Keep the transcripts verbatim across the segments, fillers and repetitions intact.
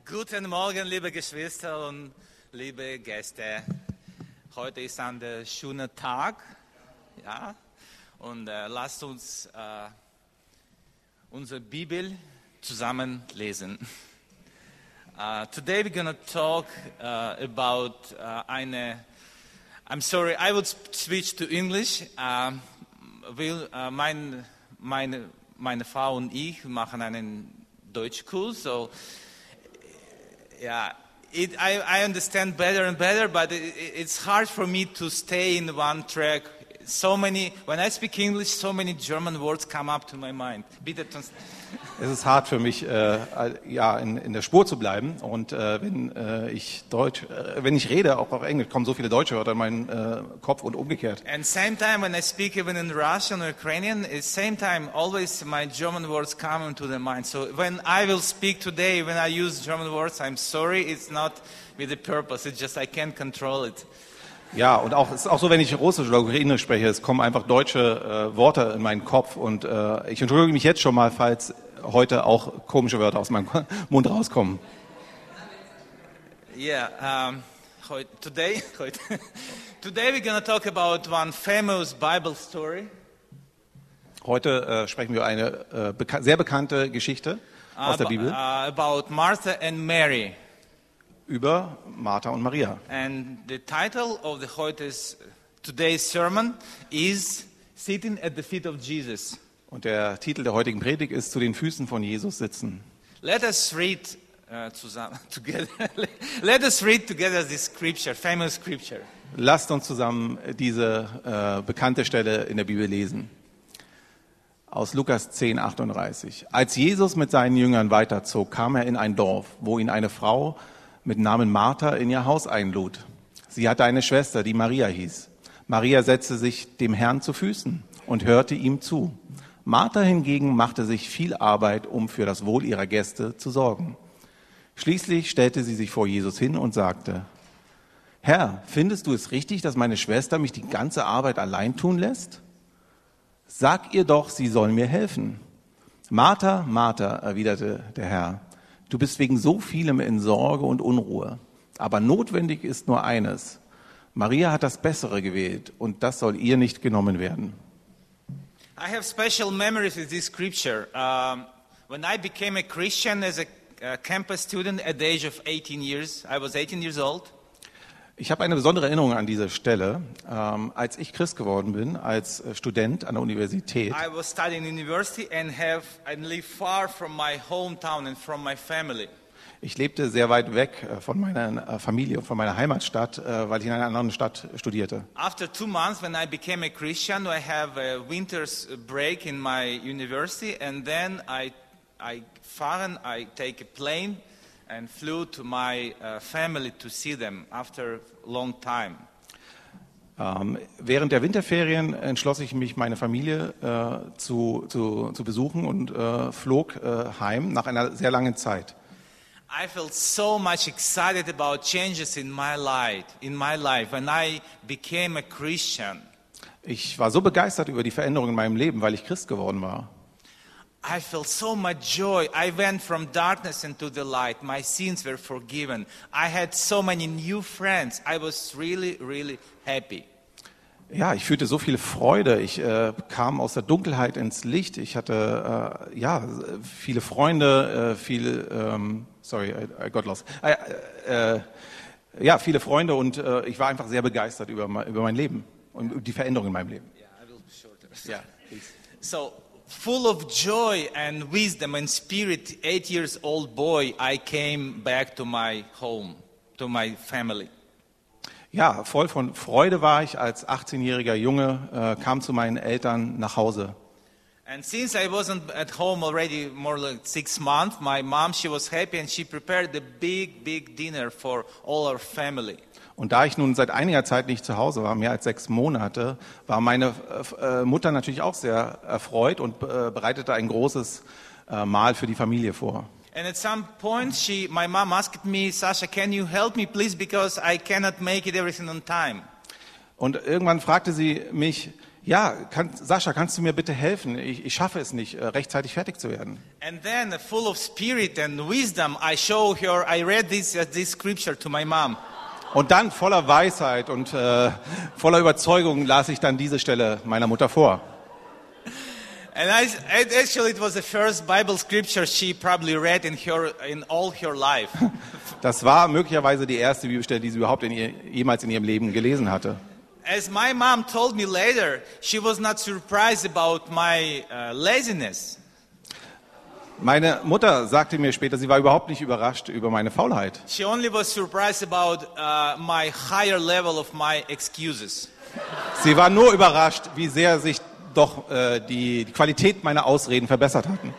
Guten Morgen, liebe Geschwister und liebe Gäste. Heute ist ein schöner Tag, ja, und äh, lasst uns äh, unsere Bibel zusammen lesen. Uh, today we're going to talk uh, about uh, eine. I'm sorry, I will switch to English. Uh, will, uh, mein, meine, meine Frau und ich machen einen Deutschkurs, so yeah, it, I, I understand better and better, but it, it's hard for me to stay in one track. So many, when I speak English, so many German words come up to my mind. Bitte trans- Es ist hart für mich, äh, ja, in, in der Spur zu bleiben. Und äh, wenn äh, ich Deutsch, äh, wenn ich rede, auch auf Englisch, kommen so viele deutsche Wörter in meinen äh, Kopf und umgekehrt. And same time when I speak even in Russian or Ukrainian, at same time always my German words come into the mind. So when I will speak today, when I use German words, I'm sorry, it's not with the purpose. It's just I can't control it. Ja, und auch es ist auch so, wenn ich Russisch oder Ukrainisch spreche, es kommen einfach deutsche äh, Worte in meinen Kopf. Und äh, ich entschuldige mich jetzt schon mal, falls heute auch komische Wörter aus meinem Mund rauskommen. Yeah, um, today, today we're going to talk about one famous Bible story. Heute äh, sprechen wir über eine äh, beka- sehr bekannte Geschichte aus der Bibel. Uh, about Martha and Mary. Über Martha und Maria. And the title of the heute's, today's sermon is Sitting at the Feet of Jesus. Und der Titel der heutigen Predigt ist Zu den Füßen von Jesus sitzen. Let us read uh, zusammen, together. Let us read together this scripture, famous scripture. Lasst uns zusammen diese äh, bekannte Stelle in der Bibel lesen. Aus Lukas zehn, achtunddreißig. Als Jesus mit seinen Jüngern weiterzog, kam er in ein Dorf, wo ihn eine Frau mit Namen Martha in ihr Haus einlud. Sie hatte eine Schwester, die Maria hieß. Maria setzte sich dem Herrn zu Füßen und hörte ihm zu. Martha hingegen machte sich viel Arbeit, um für das Wohl ihrer Gäste zu sorgen. Schließlich stellte sie sich vor Jesus hin und sagte: Herr, findest du es richtig, dass meine Schwester mich die ganze Arbeit allein tun lässt? Sag ihr doch, sie soll mir helfen. Martha, Martha, erwiderte der Herr, du bist wegen so vielem in Sorge und Unruhe. Aber notwendig ist nur eines. Maria hat das Bessere gewählt und das soll ihr nicht genommen werden. I have special memories with this scripture. Um, when I became a Christian as a, a campus student at the age of eighteen years, I was eighteen years old. Ich habe eine besondere Erinnerung an diese Stelle. Ähm, als ich Christ geworden bin, als Student an der Universität, I was studying university and have I live far from my hometown and from my family. ich lebte sehr weit weg von meiner Familie und von meiner Heimatstadt, äh, weil ich in einer anderen Stadt studierte. After two months, when I became a Christian, I have a winter's break in my university, and then I, I fahren, I take a plane and flew to my uh, family to see them after a long time. Ähm, während der Winterferien entschloss ich mich, meine Familie äh, zu, zu, zu besuchen und äh, flog äh, heim nach einer sehr langen Zeit. I felt so much excited about changes in my life, in my life when I became a Christian. Ich war so begeistert über die Veränderung in meinem Leben, weil ich Christ geworden war. I felt so much joy. I went from darkness into the light. My sins were forgiven. I had so many new friends. I was really, really happy. Ja, ich fühlte so viel Freude. Ich äh, kam aus der Dunkelheit ins Licht. Ich hatte äh, ja viele Freunde, äh, viel, ähm, sorry, I, I got lost. Äh, äh, ja, viele Freunde und äh, ich war einfach sehr begeistert über, über mein Leben und über die Veränderung in meinem Leben. Yeah, I will be shorter. Ja, please. So, full of joy and wisdom and spirit, eight years old boy, I came back to my home, to my family. Ja, voll von Freude war ich als achtzehnjähriger Junge, äh, kam zu meinen Eltern nach Hause. And since I wasn't at home already more like six months, my mom, she was happy and she prepared a big, big dinner for all our family. Und da ich nun seit einiger Zeit nicht zu Hause war, mehr als sechs Monate, war meine äh, Mutter natürlich auch sehr erfreut und äh, bereitete ein großes äh, Mahl für die Familie vor. And at some point, she, my mom asked me, Sasha, can you help me please, because I cannot make it everything on time. Und irgendwann fragte sie mich, ja, kann, Sascha, kannst du mir bitte helfen? Ich, ich schaffe es nicht, äh, rechtzeitig fertig zu werden. And then, uh, full of spirit and wisdom, I show her, I read this, uh, this scripture to my mom. Und dann voller Weisheit und äh, voller Überzeugung las ich dann diese Stelle meiner Mutter vor. And I, I, actually, it was the first Bible scripture she probably read in her in all her life. Das war möglicherweise die erste Bibelstelle, die sie überhaupt in ihr, jemals in ihrem Leben gelesen hatte. As my mom told me later, she was not surprised about my uh, laziness. Meine Mutter sagte mir später, sie war überhaupt nicht überrascht über meine Faulheit. She only was surprised about uh, my higher level of my excuses. Sie war nur überrascht, wie sehr sich doch äh, die, die Qualität meiner Ausreden verbessert hatten.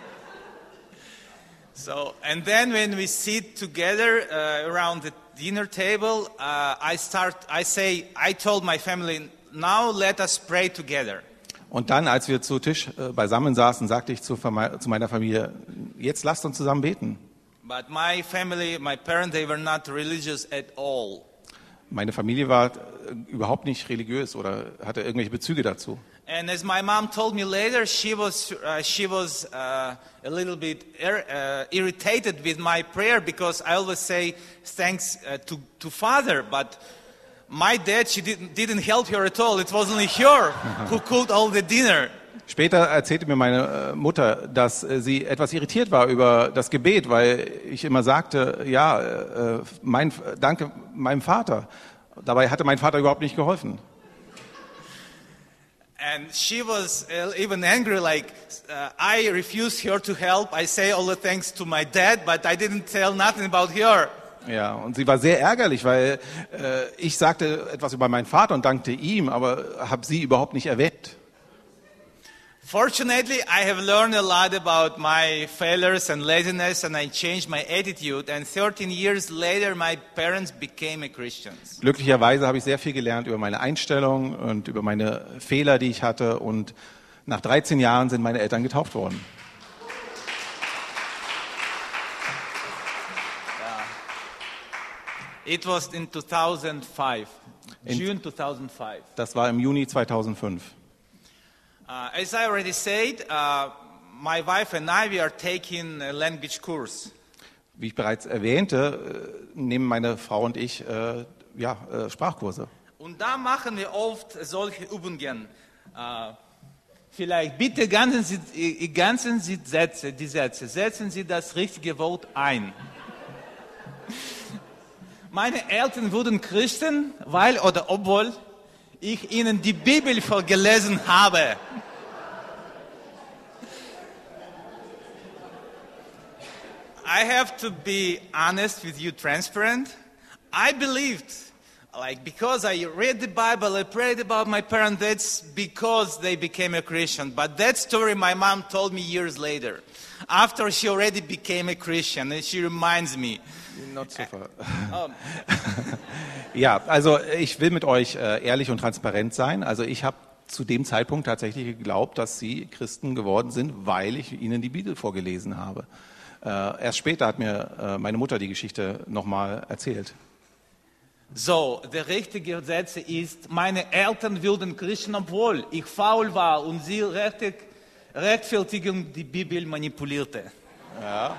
So, and then when we sit together uh, around the dinner table, uh, I start, I say, I told my family, now let us pray together. Und dann, als wir zu Tisch äh, beisammen saßen, sagte ich zu, zu meiner Familie, jetzt lasst uns zusammen beten. But my family, my parents, they were not religious at all. Meine Familie war äh, überhaupt nicht religiös oder hatte irgendwelche Bezüge dazu. And as my mom told me later, she was uh, she was uh, a little bit ir- uh, irritated with my prayer because I always say thanks uh, to to Father, but my dad, she didn't didn't help her at all. It was only her who cooked all the dinner. Später erzählte mir meine äh, Mutter, dass äh, sie etwas irritiert war über das Gebet, weil ich immer sagte, ja, äh, mein, danke meinem Vater. Dabei hatte mein Vater überhaupt nicht geholfen. And she was uh, even angry, like, uh, I refused her to help. I say all the thanks to my dad, but I didn't tell nothing about her. Ja, und sie war sehr ärgerlich, weil äh, ich sagte etwas über meinen Vater und dankte ihm, aber habe sie überhaupt nicht erwähnt. Fortunately, I have learned a lot about my failures and laziness, and I changed my attitude. And thirteen years later, my parents became a Christians. Glücklicherweise habe ich sehr viel gelernt über meine Einstellung und über meine Fehler, die ich hatte. Und nach dreizehn Jahren sind meine Eltern getauft worden. It was in two thousand five, In- June two thousand five. Das war im Juni zweitausendfünf. Uh, as I already said, uh, my wife and I, we are taking a language course. Wie ich bereits erwähnte, äh, nehmen meine Frau und ich äh, ja, äh, Sprachkurse. Und da machen wir oft solche Übungen. Uh, vielleicht bitte ganzen Sie, äh, ganzen Sie Sätze, die Sätze, setzen Sie das richtige Wort ein. Meine Eltern wurden Christen, weil oder obwohl ich ihnen die Bibel vorgelesen habe. I have to be honest with you, transparent. I believed, like, because I read the Bible, I prayed about my parents, that's because they became a Christian. But that story my mom told me years later, after she already became a Christian, and she reminds me. Not so far. Oh, Ja, also ich will mit euch äh, ehrlich und transparent sein. Also ich habe zu dem Zeitpunkt tatsächlich geglaubt, dass sie Christen geworden sind, weil ich ihnen die Bibel vorgelesen habe. Äh, erst später hat mir äh, meine Mutter die Geschichte nochmal erzählt. So, der richtige Satz ist, meine Eltern wurden Christen, obwohl ich faul war und sie recht, rechtfertigend die Bibel manipulierte. Ja.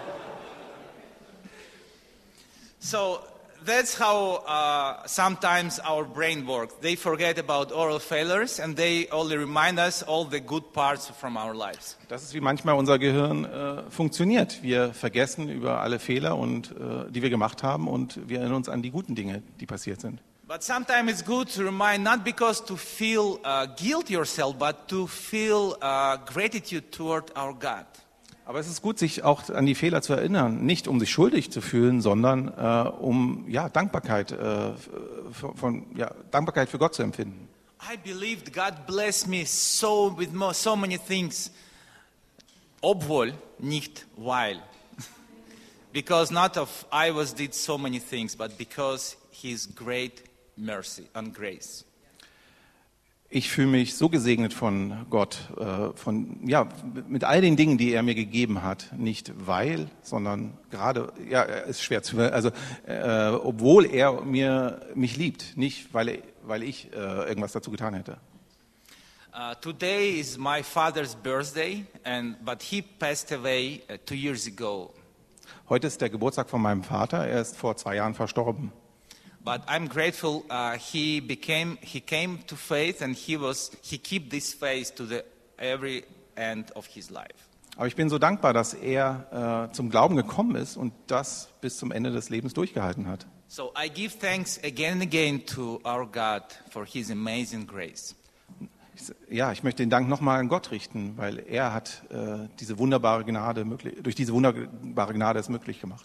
So, that's how uh, sometimes our brain works. They forget about oral failures and they only remind us all the good parts from our lives. Das ist, wie manchmal unser Gehirn äh, funktioniert. Wir vergessen über alle Fehler, und, äh, die wir gemacht haben, und wir erinnern uns an die guten Dinge, die passiert sind. But sometimes it's good to remind, not because to feel uh, guilt yourself, but to feel uh, gratitude toward our God. Aber es ist gut, sich auch an die Fehler zu erinnern, nicht um sich schuldig zu fühlen, sondern äh, um ja, Dankbarkeit, äh, von, von, ja, Dankbarkeit für Gott zu empfinden. I believed God blessed me so with mo- so many things, obwohl, nicht weil. Because not of I was did so many things, but because His great mercy and grace. Ich fühle mich so gesegnet von Gott, äh, von, ja, mit all den Dingen, die er mir gegeben hat. Nicht weil, sondern gerade, ja, ist schwer zu, also, äh, obwohl er mir, mich liebt. Nicht, weil, weil ich äh, irgendwas dazu getan hätte. Uh, today is my father's birthday, and but he passed away uh, two years ago. Heute ist der Geburtstag von meinem Vater. Er ist vor zwei Jahren verstorben. But I'm grateful. Uh, he became, he came to faith, and he was, he kept this faith to the every end of his life. Aber ich bin so dankbar, dass er äh, zum Glauben gekommen ist und das bis zum Ende des Lebens durchgehalten hat. So I give thanks again and again to our God for His amazing grace. Ich, ja, ich möchte den Dank nochmal an Gott richten, weil er hat äh, diese wunderbare Gnade möglich, durch diese wunderbare Gnade es möglich gemacht.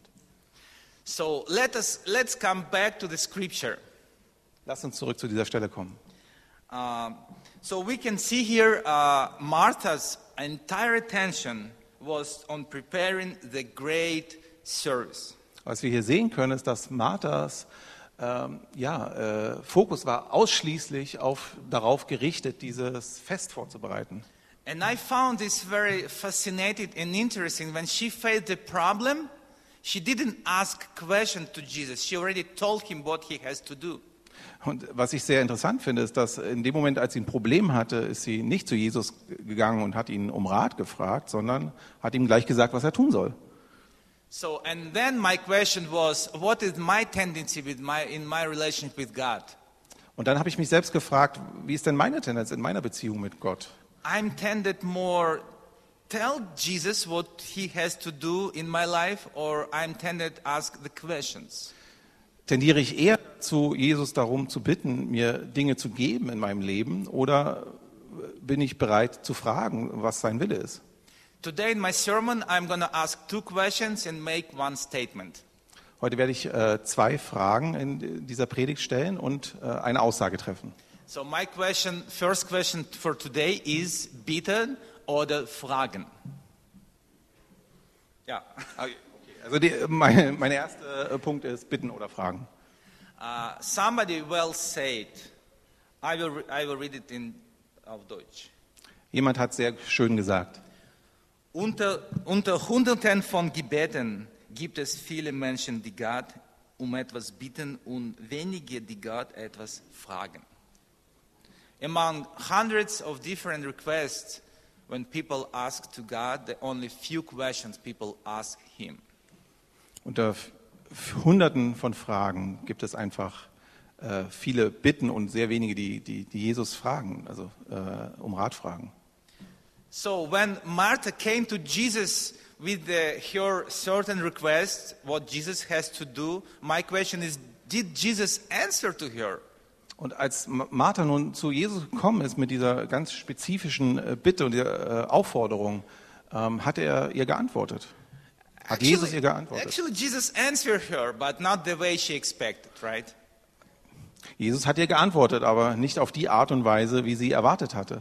So let us let's come back to the scripture. Lass uns zurück zu dieser Stelle kommen. Uh, so we can see here uh, Martha's entire attention was on preparing the great service. Was wir hier sehen können, ist, dass Marthas ähm, ja, äh, Fokus war ausschließlich auf, darauf gerichtet, dieses Fest vorzubereiten. And I found this very fascinating and interesting. When she faced the problem, she didn't ask questions to Jesus. She already told him what he has to do. Und was ich sehr interessant finde, ist, dass in dem Moment, als sie ein Problem hatte, ist sie nicht zu Jesus gegangen und hat ihn um Rat gefragt, sondern hat ihm gleich gesagt, was er tun soll. So, and then my question was, what is my tendency with my, in my relationship with God? Und dann habe ich mich selbst gefragt, wie ist denn meine Tendenz in meiner Beziehung mit Gott? I'm tended more tell Jesus what he has to do in my life, or I'm tended ask the questions. Tendiere ich eher zu Jesus darum zu bitten, mir Dinge zu geben in meinem Leben, oder bin ich bereit zu fragen, was sein Wille ist? Today in my sermon I'm going to ask two questions and make one statement. Heute werde ich äh, zwei Fragen in dieser Predigt stellen und äh, eine Aussage treffen. So my question, first question for today is bitten oder fragen. Ja. Okay. Also die, meine, mein erster Punkt ist bitten oder fragen. Uh, somebody well said. I will re- I will read it in auf Deutsch. Jemand hat sehr schön gesagt. Unter, unter Hunderten von Gebeten gibt es viele Menschen, die Gott um etwas bitten und wenige, die Gott etwas fragen. Among hundreds of different requests, when people ask to God, the only few questions people ask Him. Unter Hunderten von Fragen gibt es einfach äh, viele Bitten und sehr wenige, die, die, die Jesus fragen, also äh, um Rat fragen. So when Martha came to Jesus with the, her certain request, what Jesus has to do, my question is, did Jesus answer to her? Und als Martha nun zu Jesus gekommen ist mit dieser ganz spezifischen äh, Bitte und der äh, Aufforderung, ähm, hat er ihr geantwortet. Hat Actually, Jesus ihr geantwortet. actually, Jesus answered her, but not the way she expected, right? Jesus hat ihr geantwortet, aber nicht auf die Art und Weise, wie sie erwartet hatte.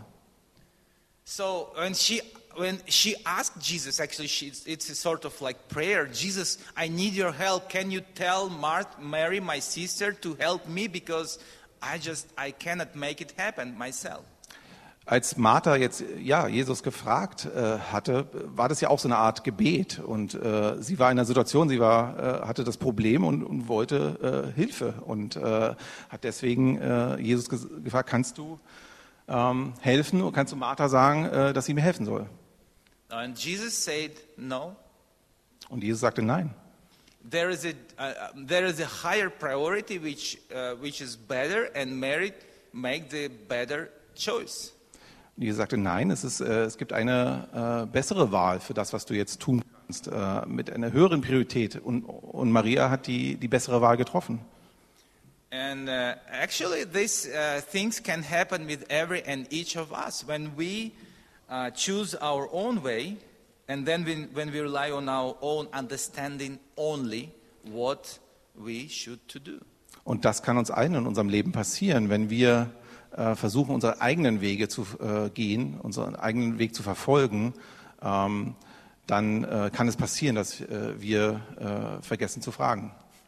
So when she when she asked Jesus, actually, she, it's a sort of like prayer. Jesus, I need your help. Can you tell Martha, Mary, my sister, to help me because I just I cannot make it happen myself. Als Martha jetzt ja Jesus gefragt äh, hatte, war das ja auch so eine Art Gebet und äh, sie war in einer Situation, sie war äh, hatte das Problem und, und wollte äh, Hilfe und äh, hat deswegen äh, Jesus ges- gefragt, kannst du ähm, helfen? Kannst du Martha sagen, äh, dass sie mir helfen soll? And Jesus said, no. Und Jesus sagte nein. There is a uh, there is a higher priority which uh, which is better, and Mary make the better choice. Und Jesus sagte nein, es, ist, äh, es gibt eine äh, bessere Wahl für das, was du jetzt tun kannst, äh, mit einer höheren Priorität. Und, und Maria hat die, die bessere Wahl getroffen. And uh, actually, these uh, things can happen with every and each of us when we uh, choose our own way, and then when, when we rely on our own understanding only what we should to do. Und das kann uns allen in unserem Leben passieren, wenn wir äh, versuchen, unsere eigenen Wege zu äh, gehen, unseren eigenen Weg zu verfolgen. Ähm, dann äh, kann es passieren, dass äh, wir äh, vergessen zu fragen.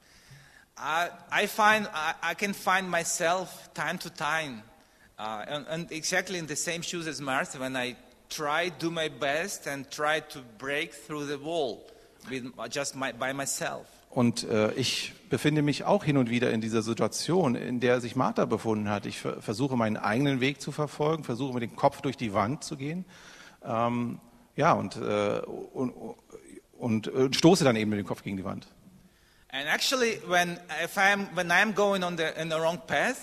I, I find I, I can find myself time to time, uh, and, and exactly in the same shoes as Martha, when I try do my best and try to break through the wall with just my, by myself. Und äh, ich befinde mich auch hin und wieder in dieser Situation, in der sich Martha befunden hat. Ich ver- versuche meinen eigenen Weg zu verfolgen, versuche mit dem Kopf durch die Wand zu gehen. Ähm, ja, und, äh, und, und, und stoße dann eben mit dem Kopf gegen die Wand. And actually, when if I'm when I'm going on the in the wrong path,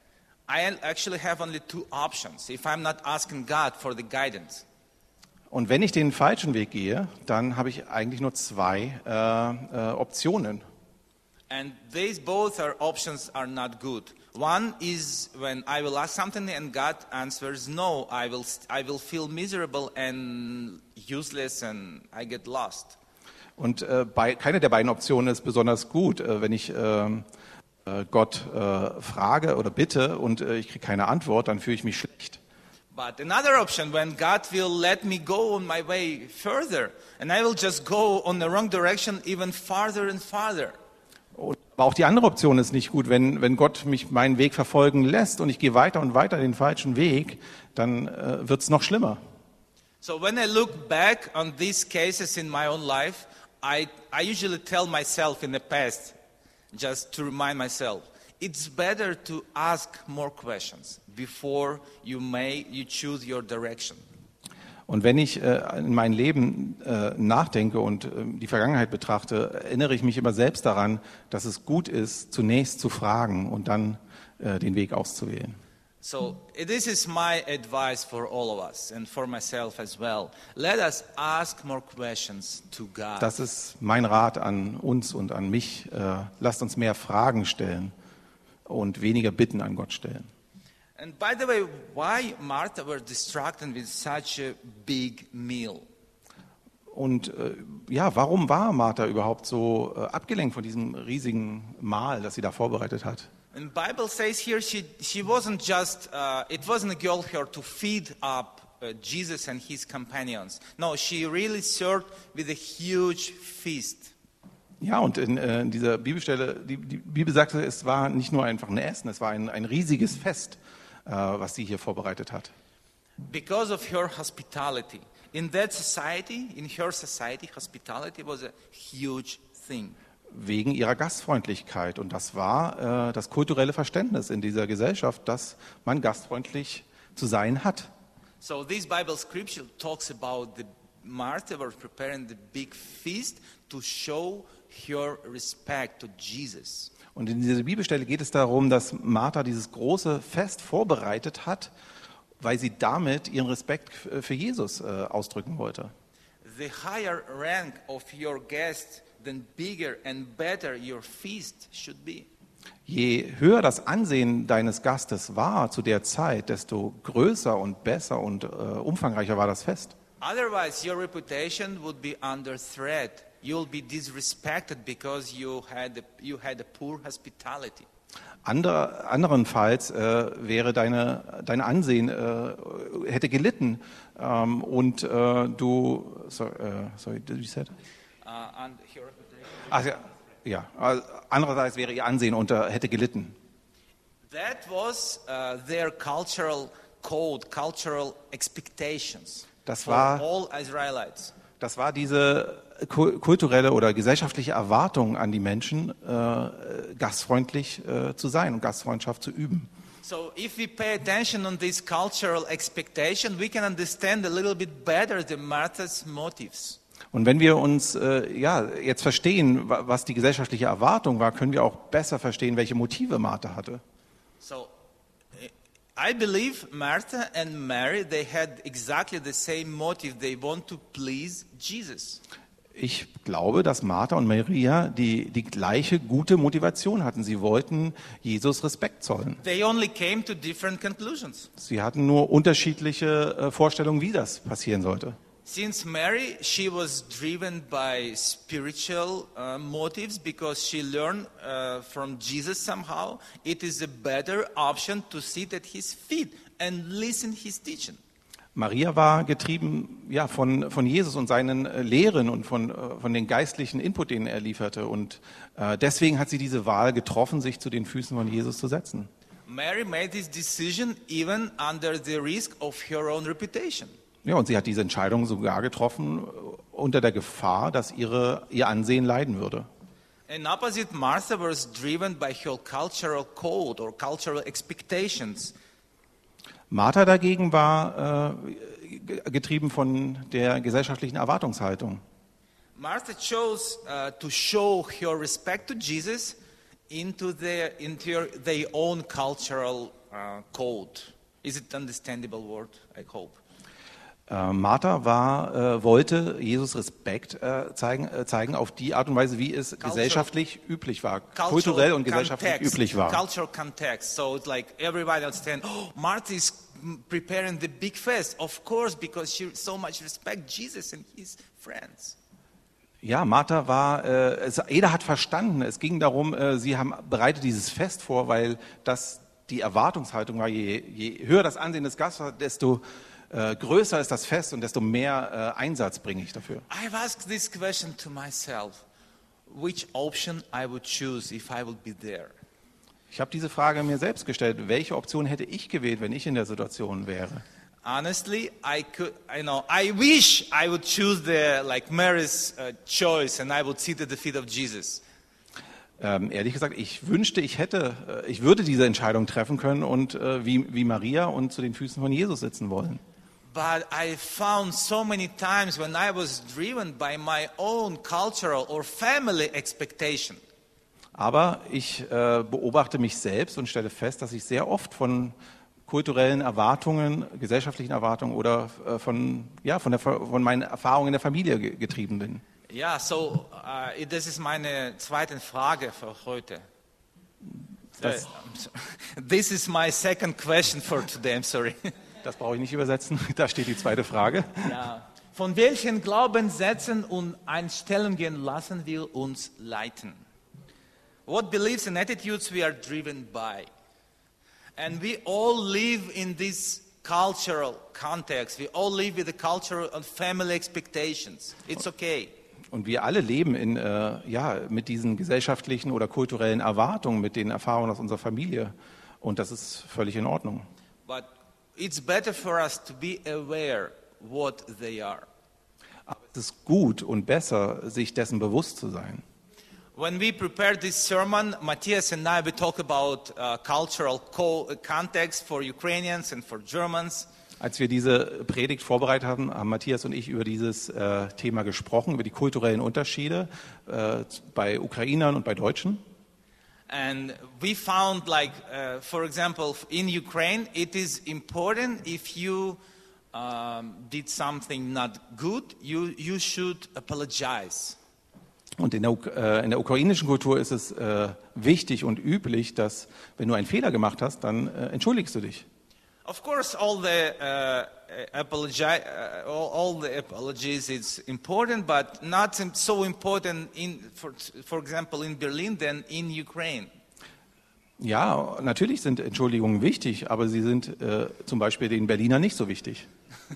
I actually have only two options. If I'm not asking God for the guidance. Und wenn ich den falschen Weg gehe, dann habe ich eigentlich nur zwei äh, äh, Optionen. And these both are options are not good. One is when I will ask something and God answers no, I will I will feel miserable and useless and I get lost. Und äh, bei, keine der beiden Optionen ist besonders gut. Äh, wenn ich äh, äh, Gott äh, frage oder bitte und äh, ich kriege keine Antwort, dann fühle ich mich schlecht. But another option, when God will let me go on my way further, and I will just go on the wrong direction even farther and farther. Und, aber auch die andere Option ist nicht gut. Wenn, wenn Gott mich meinen Weg verfolgen lässt und ich gehe weiter und weiter den falschen Weg, dann äh, wird es noch schlimmer. So when I look back on these cases in my own life, I, I usually tell myself in the past, just to remind myself, it's better to ask more questions before you may you choose your direction. Und wenn ich äh, in mein Leben äh, nachdenke und äh, die Vergangenheit betrachte, erinnere ich mich immer selbst daran, dass es gut ist, zunächst zu fragen und dann äh, den Weg auszuwählen. So this is my advice for all of us and for myself as well. Let us ask more questions to God. Das ist mein Rat an uns und an mich. Äh, lasst uns mehr Fragen stellen und weniger Bitten an Gott stellen. And by the way, why Martha were distracted with such a big meal? Und äh, ja, warum war Martha überhaupt so äh, abgelenkt von diesem riesigen Mahl, das sie da vorbereitet hat? And Bible says here she she wasn't just uh, it wasn't a goal here to feed up uh, Jesus and his companions. No, she really served with a huge feast. Ja, und in, äh, in dieser Bibelstelle, die, die Bibel sagte, es war nicht nur einfach ein Essen, es war ein, ein riesiges Fest, äh, was sie hier vorbereitet hat. Because of her hospitality. In that society, in her society, hospitality was a huge thing. Wegen ihrer Gastfreundlichkeit. Und das war äh, das kulturelle Verständnis in dieser Gesellschaft, dass man gastfreundlich zu sein hat. So this Bible scripture talks about the Martha was preparing the big feast to show her respect to Jesus. Und in dieser Bibelstelle geht es darum, dass Martha dieses große Fest vorbereitet hat, weil sie damit ihren Respekt für Jesus äh, ausdrücken wollte. The higher rank of your guest, then bigger and better your feast should be. Je höher das Ansehen deines Gastes war zu der Zeit, desto größer und besser und äh, umfangreicher war das Fest. Otherwise, your reputation would be under threat. You'll be disrespected because you had a, you had a poor hospitality. Andere, anderenfalls äh, wäre deine, dein Ansehen äh, hätte gelitten ähm, und äh, du, sorry, uh, sorry, did you say that? Uh, and your reputation. Ach ja, ja. Also, andererseits wäre ihr Ansehen unter hätte gelitten. That was uh, their cultural code, cultural expectations Das for war all Israelites. Das war diese kulturelle oder gesellschaftliche Erwartung an die Menschen, äh, gastfreundlich äh, zu sein und Gastfreundschaft zu üben. So if we pay attention on this cultural expectation, we can understand a little bit better the Martha's motives. Und wenn wir uns äh, ja, jetzt verstehen, wa- was die gesellschaftliche Erwartung war, können wir auch besser verstehen, welche Motive Martha hatte. So I believe Martha and Mary, they had exactly the same motive. They want to please Jesus. Ich glaube, dass Martha und Maria die, die gleiche gute Motivation hatten. Sie wollten Jesus Respekt zollen. They only came to different conclusions. Sie hatten nur unterschiedliche äh, Vorstellungen, wie das passieren sollte. Since Mary, she was driven by spiritual uh, motives because she learned uh, from Jesus somehow. It is a better option to sit at his feet and listen his teaching. Maria war getrieben ja, von, von Jesus und seinen äh, Lehren und von, äh, von den geistlichen Input, den er lieferte. Und äh, deswegen hat sie diese Wahl getroffen, sich zu den Füßen von Jesus zu setzen. Mary made this decision even under the risk of her own reputation. Ja, und sie hat diese Entscheidung sogar getroffen äh, unter der Gefahr, dass ihre, ihr Ansehen leiden würde. In opposite, Martha was driven by her cultural code or cultural expectations. Martha dagegen war äh, getrieben von der gesellschaftlichen Erwartungshaltung. Martha chose uh, to show her respect to Jesus into their into their, their own cultural uh, code. Is it understandable word? I hope. Äh, Martha war, äh, wollte Jesus Respekt äh, zeigen, äh, zeigen auf die Art und Weise, wie es Cultural, gesellschaftlich üblich war, kulturell und gesellschaftlich context, üblich war. Cultural context. So it's like everybody understand. Oh, Martha is preparing the big fest, of course, because she so much respect Jesus and his friends. Ja, Martha war, äh, es, jeder hat verstanden, es ging darum, äh, sie haben bereitet dieses Fest vor, weil das die Erwartungshaltung war, je, je höher das Ansehen des Gastes war, desto äh, größer ist das Fest und desto mehr äh, Einsatz bringe ich dafür. I've asked this question to myself, which option I would choose if I would be there. Ich habe diese Frage mir selbst gestellt, welche Option hätte ich gewählt, wenn ich in der Situation wäre? Honestly, I could, I know, I wish I would choose the, like Mary's uh, choice and I would sit at the feet of Jesus. Ähm, ehrlich gesagt, ich wünschte, ich hätte, äh, ich würde diese Entscheidung treffen können und äh, wie, wie Maria und zu den Füßen von Jesus sitzen wollen. But I found so many times when I was driven by my own cultural or family expectation. Aber ich äh, beobachte mich selbst und stelle fest, dass ich sehr oft von kulturellen Erwartungen, gesellschaftlichen Erwartungen oder äh, von, ja, von, der, von meinen Erfahrungen in der Familie ge- getrieben bin. Ja, so, uh, das ist meine zweite Frage für heute. Das, Uh, I'm so- This is my second question for today, I'm sorry. das brauche ich nicht übersetzen, da steht die zweite Frage. Ja. Von welchen Glaubenssätzen und Einstellungen lassen wir uns leiten? What beliefs and attitudes we are driven by? And we all live in this cultural context. We all live with the cultural and family expectations. It's okay. Und wir alle leben in, äh, ja, mit diesen gesellschaftlichen oder kulturellen Erwartungen, mit den Erfahrungen aus unserer Familie. Und das ist völlig in Ordnung. But it's better for us to be aware what they are. Aber es ist gut und besser, sich dessen bewusst zu sein. When we prepared this sermon, Matthias and I, we talk about uh, cultural co- context for Ukrainians and for Germans. Als wir diese Predigt vorbereitet haben, haben Matthias und ich über dieses äh, Thema gesprochen, über die kulturellen Unterschiede äh, bei Ukrainern und bei Deutschen. And we found, like, uh, for example, in Ukraine, it is important if you um, did something not good, you, you should apologize. Und in der, Uk- äh, in der ukrainischen Kultur ist es äh, wichtig und üblich, dass wenn du einen Fehler gemacht hast, dann äh, entschuldigst du dich. Of course, all the uh, apologi- uh, all, all the apologies is important, but not im- so important in, for, for example, in Berlin than in Ukraine. Ja, natürlich sind Entschuldigungen wichtig, aber sie sind äh, zum Beispiel den Berlinern nicht so wichtig.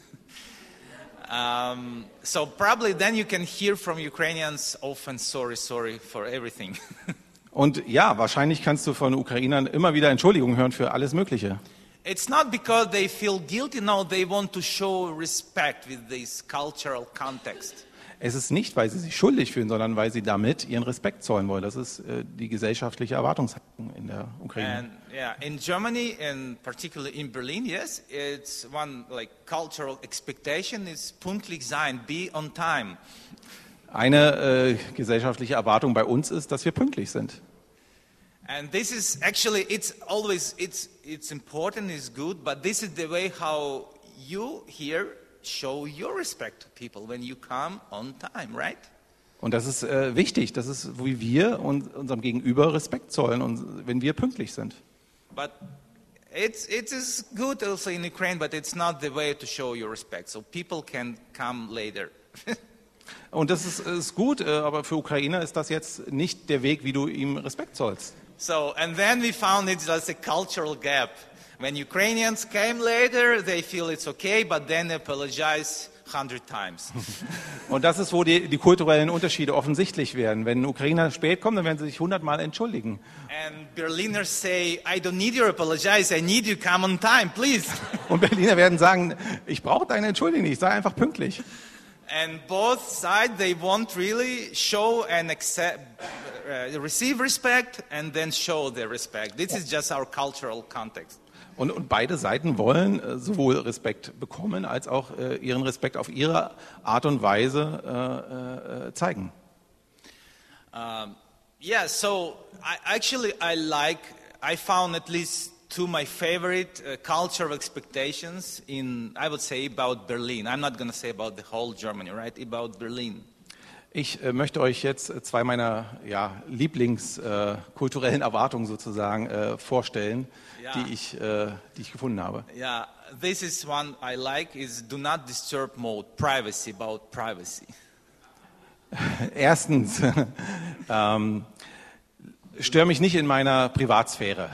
Um, so probably then you can hear from Ukrainians often, sorry, sorry for everything. Und ja, wahrscheinlich kannst du von Ukrainern immer wieder Entschuldigungen hören für alles Mögliche. It's not because they feel guilty, no, they want to show respect with this cultural context. Es ist nicht, weil sie sich schuldig fühlen, sondern weil sie damit ihren Respekt zollen wollen. Das ist äh, die gesellschaftliche Erwartungshaltung in der Ukraine. And yeah, in Germany and particularly in Berlin, yes, it's one like cultural expectation is pünktlich sein, be on time. Eine äh, gesellschaftliche Erwartung bei uns ist, dass wir pünktlich sind. And this is actually, it's always, it's, it's important, it's good, but this is the way how you here show your respect to people when you come on time, right? Und das ist äh, wichtig. Das ist, wie wir und unserem Gegenüber Respekt zollen, und wenn wir pünktlich sind. But it's, it is good also in Ukraine, but it's not the way to show your respect. So people can come later. Und das ist, ist gut, äh, aber für Ukrainer ist das jetzt nicht der Weg, wie du ihm Respekt zollst. So, and then we found it's just a cultural gap. When Ukrainians came later, they feel it's okay, but then apologize hundred times. Und das ist, wo die, die kulturellen Unterschiede offensichtlich werden. Wenn Ukrainer spät kommen, dann werden sie sich hundertmal entschuldigen. And Berliners say, I don't need your apologize, I need you come on time, please. Und Berliner werden sagen, ich brauche deine Entschuldigung nicht, sei einfach pünktlich. And both sides, they won't really show and accept, uh, receive respect and then show their respect. This is just our cultural context. Und, und beide Seiten wollen äh, sowohl Respekt bekommen, als auch äh, ihren Respekt auf ihre Art und Weise äh, äh, zeigen. Um, yeah, so I, actually I like, I found at least two my favorite uh, cultural expectations in, I would say, about Berlin. I'm not going to say about the whole Germany, right? About Berlin. Ich äh, möchte euch jetzt äh, zwei meiner ja, Lieblingskulturellen äh, Erwartungen sozusagen äh, vorstellen, Ja. die, ich, äh, die ich gefunden habe. Yeah, this is one I like, is do not disturb mode, privacy, about privacy. Erstens, ähm, stör mich nicht in meiner Privatsphäre.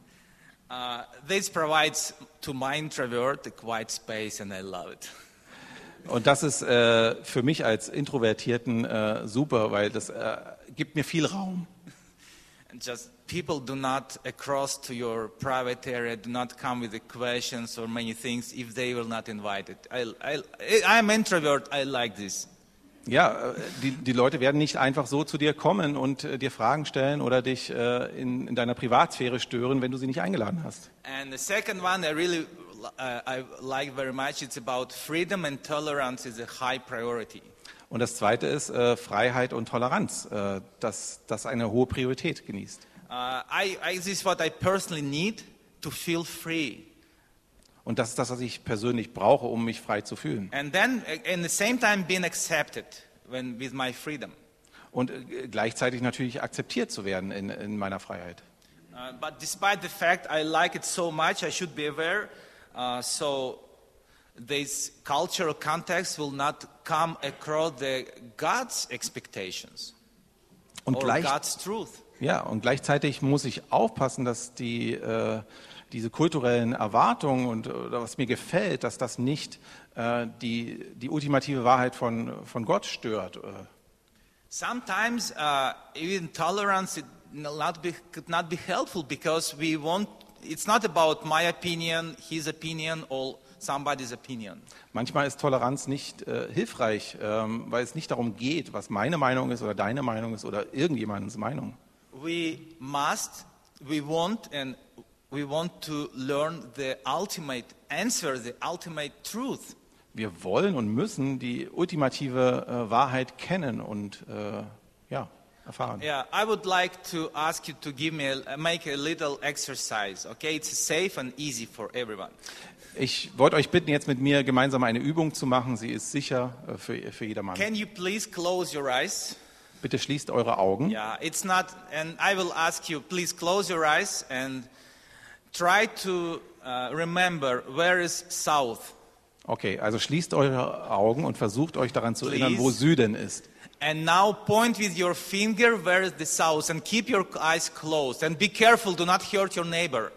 Uh, this provides to my introvert a quiet space and I love it. Und das ist äh, für mich als Introvertierten äh, super, weil das äh, gibt mir viel Raum. And just people do not across to your private area, do not come with the questions or many things if they will not invite it. I, I, I'm introvert, I like this. Ja, äh, die, die Leute werden nicht einfach so zu dir kommen und äh, dir Fragen stellen oder dich äh, in, in deiner Privatsphäre stören, wenn du sie nicht eingeladen hast. And the second one I really uh, I like very much, it's about freedom and tolerance is a high priority. Und das Zweite ist äh, Freiheit und Toleranz, äh, dass das eine hohe Priorität genießt. Uh, I, I, this is what I personally need to feel free. Und das ist das, was ich persönlich brauche, um mich frei zu fühlen. And then uh, at the same time being accepted when, with my freedom. Und äh, gleichzeitig natürlich akzeptiert zu werden in, in meiner Freiheit. Uh, but despite the fact I like it so much, I should be aware. Uh, so this cultural context will not come across the God's expectations Und, or gleich, God's truth. ja, und gleichzeitig muss ich aufpassen, dass die, äh, diese kulturellen Erwartungen und oder was mir gefällt, dass das nicht äh, die, die ultimative Wahrheit von, von Gott stört. Sometimes uh, even tolerance it not be, could not be helpful because we want. It's not about my opinion, his opinion, or somebody's opinion. Manchmal ist Toleranz nicht äh, hilfreich, ähm, weil es nicht darum geht, was meine Meinung ist oder deine Meinung ist oder irgendjemandens Meinung. We must, we want, and we want to learn the ultimate answer, the ultimate truth. Wir wollen und müssen die ultimative äh, Wahrheit kennen und äh, ja, erfahren. Yeah, I would like to ask you to give me a, make a little exercise. Okay, it's safe and easy for everyone. Ich wollte euch bitten, jetzt mit mir gemeinsam eine Übung zu machen. Sie ist sicher äh, für, für jedermann. Can you please close your eyes? Bitte schließt eure Augen. Yeah, it's not, and I will ask you, please close your eyes and try to uh, remember where is south. Okay, also schließt eure Augen und versucht euch daran zu erinnern, wo Please. Süden ist. And now point with your finger where is the south and keep your eyes closed and be careful, do not hurt your neighbor.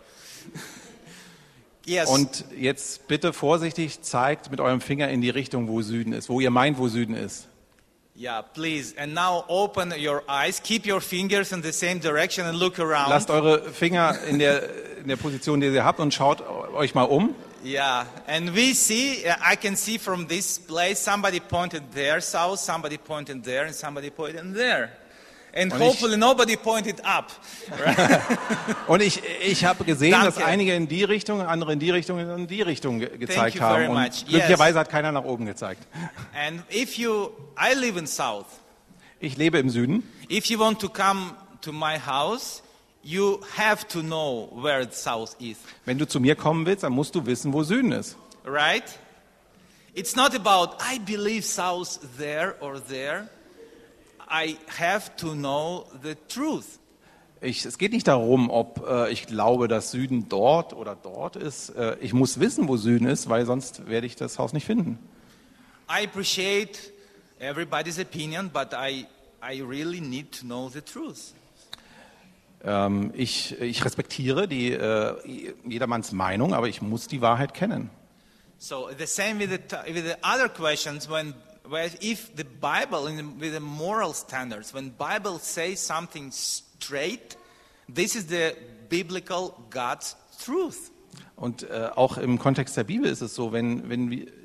Yes. Und jetzt bitte vorsichtig zeigt mit eurem Finger in die Richtung, wo Süden ist, wo ihr meint, wo Süden ist. Yeah, please. And now open your eyes, keep your fingers in the same direction and look around. Lasst eure Finger in der, in der Position, die ihr habt, und schaut euch mal um. Yeah, and we see, uh, I can see from this place, somebody pointed there south, somebody pointed there, and somebody pointed there. And Und hopefully ich- nobody pointed up. Und ich, ich habe gesehen, Danke. dass einige in die Richtung, andere in die Richtung und in die Richtung ge gezeigt you very haben. Und much. glücklicherweise hat keiner nach oben gezeigt. And if you, I live in south. Ich lebe im Süden. If you want to come to my house, you have to know where the south is, Wenn du zu mir kommen willst, dann musst du wissen, wo Süden ist. right? It's not about, I believe south there or there. I have to know the truth. Ich, es geht nicht darum, ob äh, ich glaube, dass Süden dort oder dort ist. Äh, ich muss wissen, wo Süden ist, weil sonst werde ich das Haus nicht finden. I appreciate everybody's opinion, but I, I really need to know the truth. Ähm, ich, ich respektiere die, äh, jedermanns Meinung, aber ich muss die Wahrheit kennen. So the same with the, t- with the other questions when, when if the Bible in the, with the moral standards, when Bible says something straight, this is the biblical God's truth. Und äh, auch im Kontext der Bibel ist es so, wenn, wenn wir-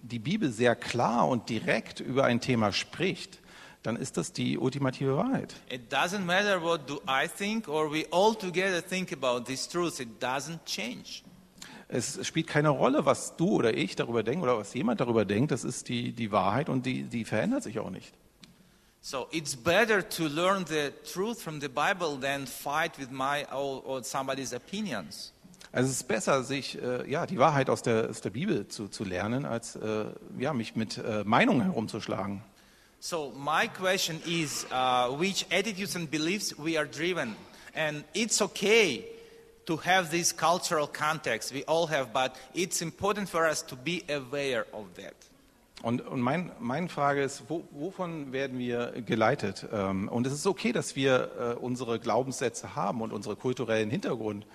die Bibel sehr klar und direkt über ein Thema spricht, dann ist das die ultimative Wahrheit. It doesn't matter what do I think or we all together think about these truths. It doesn't change. Es spielt keine Rolle, was du oder ich darüber denken oder was jemand darüber denkt. Das ist die, die Wahrheit und die, die verändert sich auch nicht. So it's better to learn the truth from the Bible than fight with my or, or somebody's opinions. Also es ist besser, sich äh, ja, die Wahrheit aus der, aus der Bibel zu, zu lernen, als äh, ja, mich mit äh, Meinungen herumzuschlagen. So my question is, uh, which attitudes and beliefs we are driven? And it's okay to have this cultural context. We all have, but it's important for us to be aware of that. Und, und mein, meine Frage ist, wo, wovon werden wir geleitet? Ähm, und es ist okay, dass wir äh, unsere Glaubenssätze haben und unseren kulturellen Hintergrund,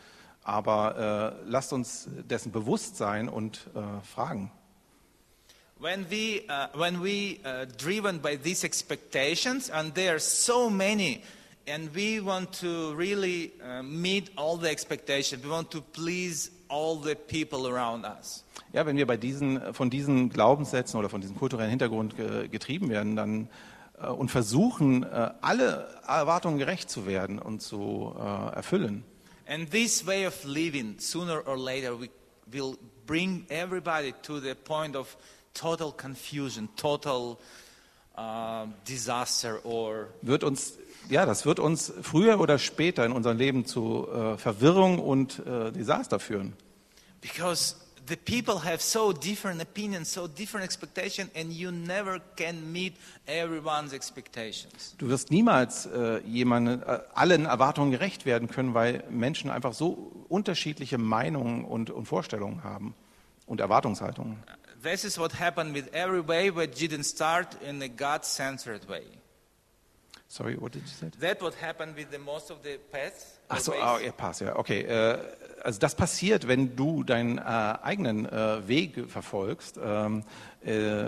aber äh, lasst uns dessen bewusst sein und äh, fragen. When we, uh, when we uh, driven by these expectations, and there are so many, and we want to really uh, meet all the expectations, we want to please all the people around us. Ja, wenn wir bei diesen, von diesen Glaubenssätzen oder von diesem kulturellen Hintergrund ge, getrieben werden, dann äh, und versuchen, äh, alle Erwartungen gerecht zu werden und zu äh, erfüllen. And this way of living, sooner or later, we will bring everybody to the point of total confusion, total uh, disaster, or Wird uns, ja, das wird uns früher oder später in unserem Leben zu äh, Verwirrung und äh, Desaster führen. because the people have so different opinions, so different expectations, and you never can meet everyone's expectations. Du wirst niemals äh, jemanden, äh, allen Erwartungen gerecht werden können, weil Menschen einfach so unterschiedliche Meinungen und, und Vorstellungen haben und Erwartungshaltungen. This is what happened with every way, but didn't start in a God-centered way. Sorry, what did you say? That what happened with the most of the paths. or Ach so, ways. ah, ja, passt, ja, okay. Äh, also das passiert, wenn du deinen äh, eigenen äh, Weg verfolgst. Ähm, äh,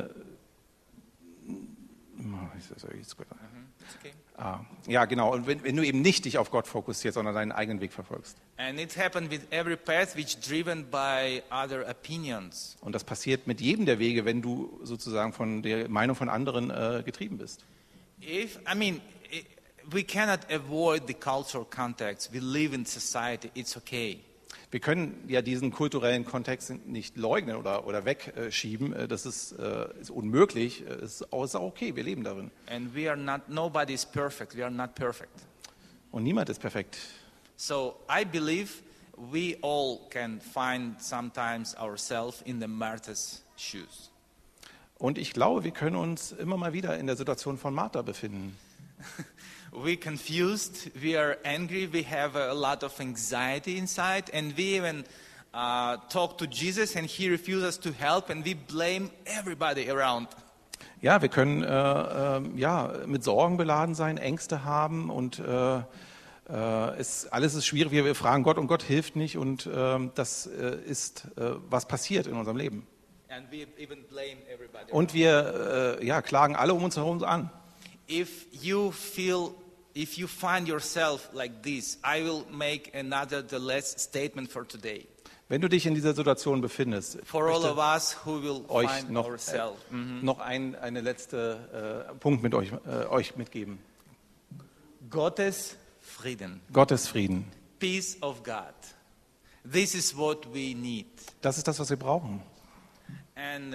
sorry, it's good. It's okay. Ah, ja, genau. Und wenn, wenn du eben nicht dich auf Gott fokussierst, sondern deinen eigenen Weg verfolgst. And it happened with every path which driven by other opinions. Und das passiert mit jedem der Wege, wenn du sozusagen von der Meinung von anderen äh, getrieben bist. If I mean, i we cannot avoid the cultural context. We live in society. It's okay. Wir können ja diesen kulturellen Kontext nicht leugnen oder, oder wegschieben. Äh, Das ist, äh, ist unmöglich. Es ist auch ist auch okay, wir leben darin. And we are not. Nobody is perfect. We are not perfect. Und niemand ist perfekt. So I believe we all can find sometimes ourselves in the Martha's shoes. Und ich glaube, wir können uns immer mal wieder in der Situation von Martha befinden. We're confused, we are angry, we have a lot of anxiety inside, and we even uh, talk to Jesus and he refuses to help, and we blame everybody around. Ja, wir können äh, äh, ja, mit Sorgen beladen sein, Ängste haben und äh, äh, es, alles ist schwierig. Wir fragen Gott und Gott hilft nicht und äh, das äh, ist, äh, was passiert in unserem Leben. And we even blame everybody Und wir äh, ja, klagen alle um uns herum an. If you feel, if you find yourself like this, I will make another, the last statement for today. Wenn du dich in dieser Situation befindest, For all möchte of us who will euch find noch, ourselves. äh, noch ein eine letzte äh, Punkt mit euch, äh, euch mitgeben. Gottes Frieden. Gottes Frieden. Peace of God. This is what we need. Das ist das, was wir brauchen. And uh,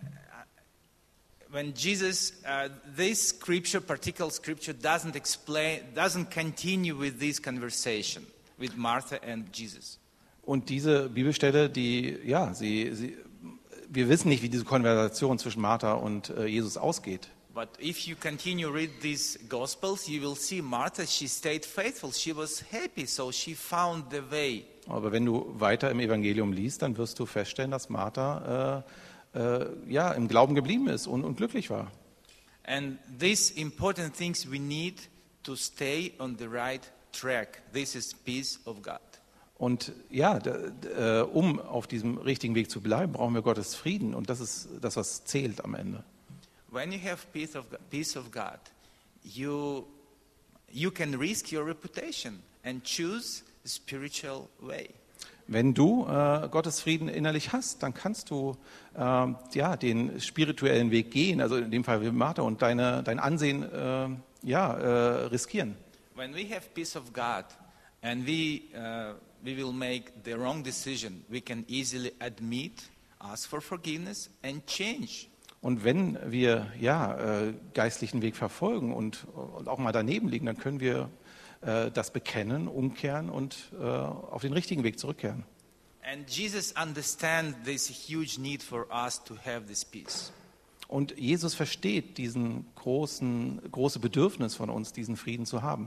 when Jesus, uh, this scripture, particular scripture, doesn't explain, doesn't continue with this conversation with Martha and Jesus. Und diese Bibelstelle, die, ja, sie, sie, wir wissen nicht, wie diese Konversation zwischen Martha und äh, Jesus ausgeht. But if you continue read these Gospels, you will see Martha, she stayed faithful. She was happy, so she found the way. Aber wenn du weiter im Evangelium liest, dann wirst du feststellen, dass Martha äh, äh, ja, im Glauben geblieben ist und, und glücklich war. And these important things we need to stay on the right track. This is peace of God. Und ja, d- d- äh, um auf diesem richtigen Weg zu bleiben, brauchen wir Gottes Frieden. Und das ist das, was zählt am Ende. When you have peace of God, peace of God, you you can risk your reputation and choose a spiritual way. Wenn du äh, Gottes Frieden innerlich hast, dann kannst du äh, ja, den spirituellen Weg gehen, also in dem Fall wie Martha, und deine, dein Ansehen äh, ja, äh, riskieren. When we have peace of God and we, uh, we will make the wrong decision, we can easily admit, ask for forgiveness and change. Und wenn wir ja, äh, geistlichen Weg verfolgen und, und auch mal daneben liegen, dann können wir äh, das bekennen, umkehren und äh, auf den richtigen Weg zurückkehren. And Jesus understands this huge need for us to have this peace. Und Jesus versteht diesen großen, große Bedürfnis von uns, diesen Frieden zu haben.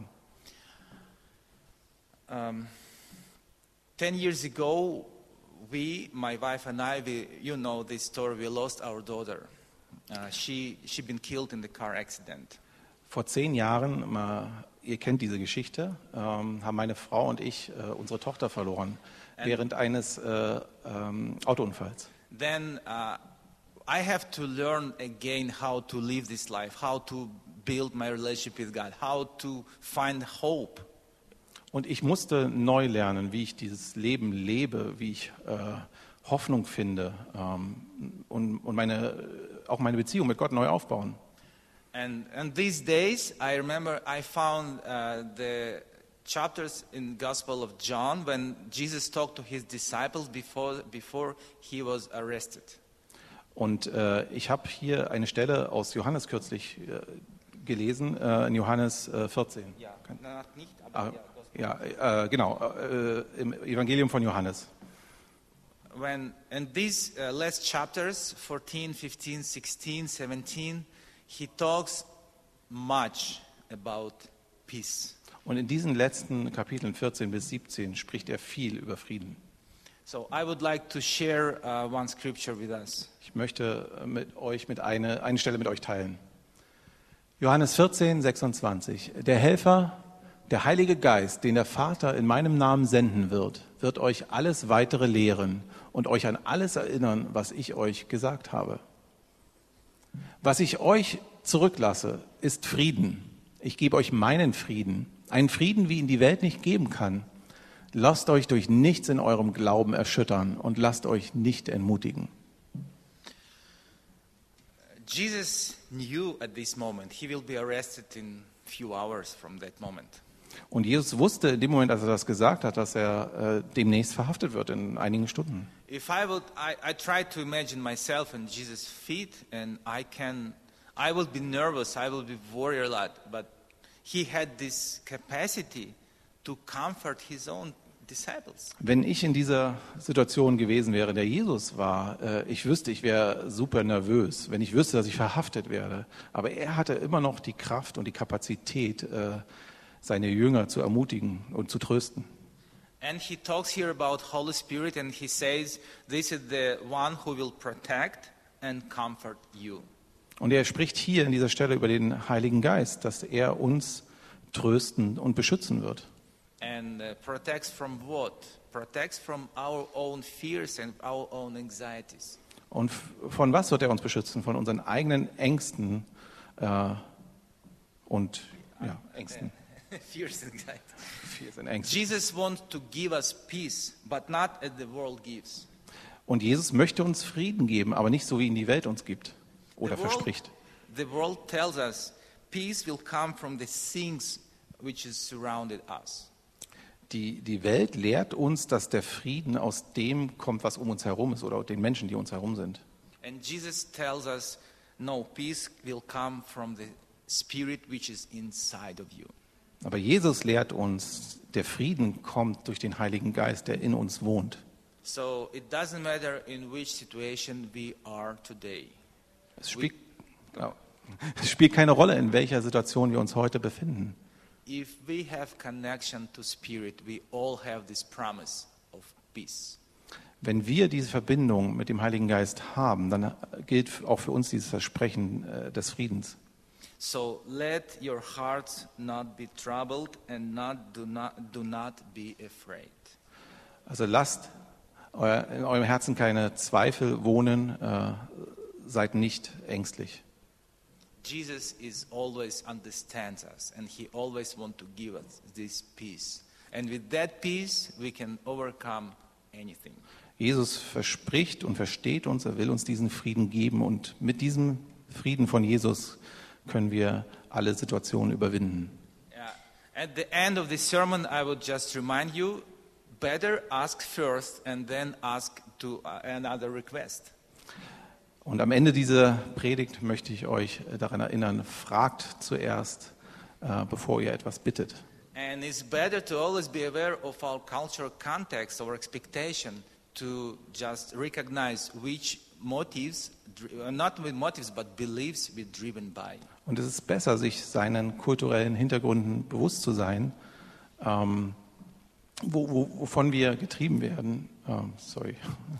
Um, ten years ago, we, my wife and I, we, you know this story, we lost our daughter. Uh, she she been killed in the car accident. Vor zehn Jahren, mal, ihr kennt diese Geschichte, ähm, haben meine Frau und ich äh, unsere Tochter verloren während eines äh, ähm, Autounfalls. Then uh, I have to learn again how to live this life, how to build my relationship with God, how to find hope. Und ich musste neu lernen, wie ich dieses Leben lebe, wie ich äh, Hoffnung finde ähm, und, und meine, auch meine Beziehung mit Gott neu aufbauen. And, and these days, I remember I found uh, the chapters in Gospel of John when Jesus talked to his disciples before, before he was arrested. Und äh, ich habe hier eine Stelle aus Johannes kürzlich äh, gelesen, äh, in Johannes äh, vierzehn. Ja, danach nicht, Ah, aber ja, ja, äh, genau, äh, im Evangelium von Johannes. when in these uh, last chapters, fourteen, fifteen, sixteen, seventeen, he talks much about peace. Und in diesen letzten Kapiteln vierzehn bis siebzehn spricht er viel über Frieden. So I would like to share uh, one scripture with us. Ich möchte mit euch mit eine, eine Stelle mit euch teilen. Johannes vierzehn, sechsundzwanzig. Der Helfer, der Heilige Geist, den der Vater in meinem Namen senden wird, wird euch alles weitere lehren und euch an alles erinnern, was ich euch gesagt habe. Was ich euch zurücklasse, ist Frieden. Ich gebe euch meinen Frieden, einen Frieden, wie ihn die Welt nicht geben kann. Lasst euch durch nichts in eurem Glauben erschüttern und lasst euch nicht entmutigen. Jesus knew at this moment he will be arrested in few hours from that moment. Und Jesus wusste in dem Moment, als er das gesagt hat, dass er äh, demnächst verhaftet wird in einigen Stunden. If I would, I, I try to imagine myself in Jesus' feet, and I can, I will be nervous, I will be worried a lot. But he had this capacity to comfort his own disciples. Wenn ich in dieser Situation gewesen wäre, der Jesus war, äh, ich wüsste, ich wäre super nervös, wenn ich wüsste, dass ich verhaftet werde. Aber er hatte immer noch die Kraft und die Kapazität, äh, seine Jünger zu ermutigen und zu trösten. And he talks here about Holy Spirit, and he says, this is the one who will protect and comfort you. Und er spricht hier in dieser Stelle über den Heiligen Geist, dass er uns trösten und beschützen wird. And uh, protects from what? Protects from our own fears and our own anxieties. Und von was wird er uns beschützen? Von unseren eigenen Ängsten äh, und ja, Ängsten. Fears and anxieties. Fears and Ängsten. Jesus wants to give us peace, but not as the world gives. Und Jesus möchte uns Frieden geben, aber nicht so, wie ihn die Welt uns gibt oder the world, verspricht. The world tells us peace will come from the things which is surrounded us. Die, die Welt lehrt uns, dass der Frieden aus dem kommt, was um uns herum ist oder den Menschen, die um uns herum sind. And Jesus tells us, no, peace will come from the spirit which is inside of you. Aber Jesus lehrt uns, der Frieden kommt durch den Heiligen Geist, der in uns wohnt. So it doesn't matter in which situation we are today. Es spielt, ja, es spielt keine Rolle, in welcher Situation wir uns heute befinden. If we have connection to spirit, we all have this promise of peace. Wenn wir diese Verbindung mit dem Heiligen Geist haben, dann gilt auch für uns dieses Versprechen äh, des Friedens. So let your hearts not be troubled and not do not do not be afraid. Also lasst euer, in eurem Herzen keine Zweifel wohnen, äh, seid nicht ängstlich. Jesus is always understands us, and he always wants to give us this peace. And with that peace, we can overcome anything. Jesus verspricht und versteht uns, er will uns diesen Frieden geben und mit diesem Frieden von Jesus können wir alle Situationen überwinden. Yeah. At the end of this sermon, I would just remind you, better ask first and then ask to uh, another request. Und am Ende dieser Predigt möchte ich euch daran erinnern, fragt zuerst, äh, bevor ihr etwas bittet. And it's better to always be aware of our cultural context or expectation to just recognize which motives, dr- not with motives, but beliefs we're driven by. Und es ist besser, sich seinen kulturellen Hintergründen bewusst zu sein, ähm, wo, wo, wovon wir getrieben werden. Ähm, sorry.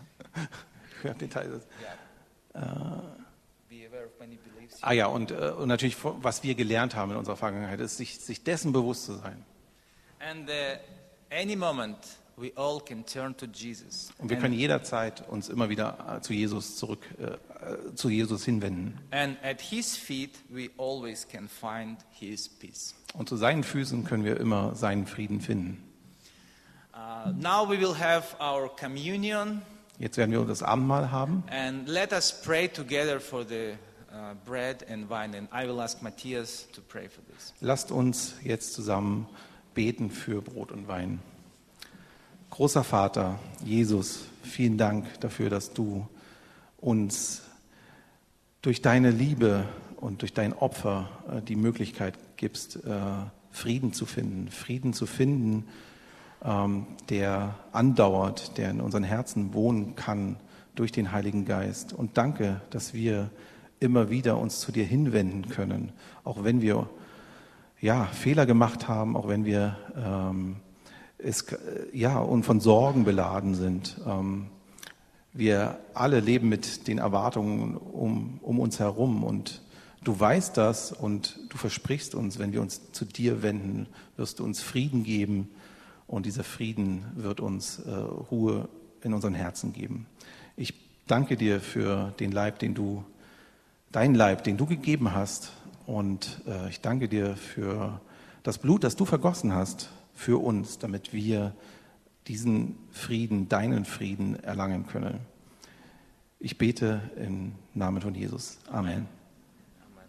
Für Details. Be aware of many beliefs. Ah ja, und, äh, und natürlich, was wir gelernt haben in unserer Vergangenheit, ist, sich, sich dessen bewusst zu sein. And uh, any moment we all can turn to Jesus. Und wir And- können jederzeit uns immer wieder äh, zu Jesus zurück, äh, äh, zu Jesus hinwenden. And at his feet, we always can find his peace. Und zu seinen Füßen können wir immer seinen Frieden finden. Uh, now we will have our communion, Jetzt werden wir das Abendmahl haben. and let us pray together for the uh, bread and wine. And I will ask Matthias to pray for this. Lasst uns jetzt zusammen beten für Brot und Wein. Großer Vater, Jesus, vielen Dank dafür, dass du uns durch deine Liebe und durch dein Opfer äh, die Möglichkeit gibst, äh, Frieden zu finden. Frieden zu finden, ähm, der andauert, der in unseren Herzen wohnen kann durch den Heiligen Geist. Und danke, dass wir immer wieder uns zu dir hinwenden können, auch wenn wir ja, Fehler gemacht haben, auch wenn wir ähm, es, äh, ja, und von Sorgen beladen sind. Ähm, wir alle leben mit den Erwartungen um, um uns herum und du weißt das und du versprichst uns, wenn wir uns zu dir wenden, wirst du uns Frieden geben und dieser Frieden wird uns äh, Ruhe in unseren Herzen geben. Ich danke dir für den Leib, den du, dein Leib, den du gegeben hast. Und äh, ich danke dir für das Blut, das du vergossen hast für uns, damit wir diesen Frieden, deinen Frieden erlangen können. Ich bete im Namen von Jesus. Amen.